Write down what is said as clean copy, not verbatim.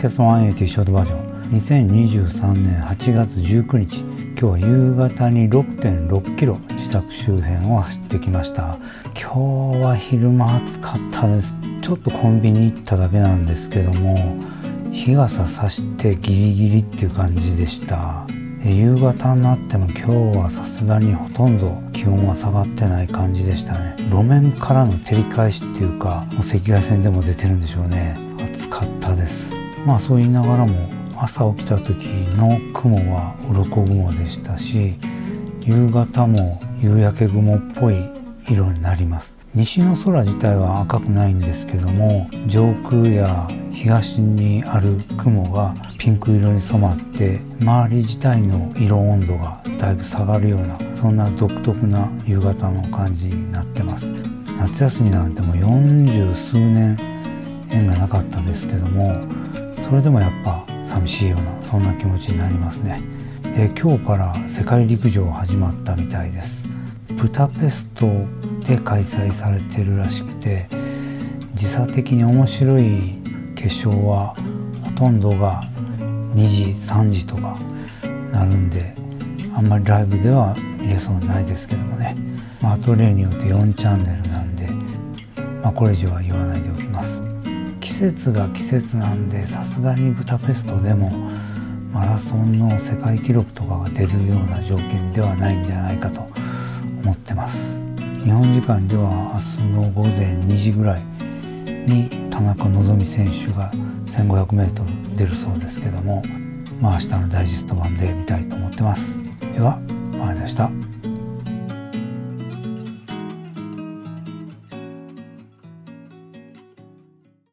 決180ショートバージョン2023年8月19日、今日は夕方に 6.6 キロ自宅周辺を走ってきました。今日は昼間暑かったです。ちょっとコンビニ行っただけなんですけども、日傘さしてギリギリっていう感じでした。夕方になっても今日はさすがにほとんど気温は下がってない感じでしたね。路面からの照り返しっていうか、もう赤外線でも出てるんでしょうね。暑かったです。そう言いながらも朝起きた時の雲は鱗雲でしたし、夕方も夕焼け雲っぽい色になります。西の空自体は赤くないんですけども、上空や東にある雲がピンク色に染まって周り自体の色温度がだいぶ下がるような、そんな独特な夕方の感じになってます。夏休みなんてもう40数年縁がなかったですけども、それでもやっぱ寂しいようなそんな気持ちになりますね。で、今日から世界陸上始まったみたいです。ブダペストで開催されてるらしくて、時差的に面白い決勝はほとんどが2時3時とかなるんで、あんまりライブでは見れそうにないですけどもね。あと例によって4チャンネルなんで、これ以上は言わないでおきます。季節が季節なんで、さすがにブダペストでもマラソンの世界記録とかが出るような条件ではないんじゃないかと思ってます。日本時間では明日の午前2時ぐらいに田中希実選手が 1500m 出るそうですけども、明日のダイジェスト版で見たいと思ってます。では、まいりました。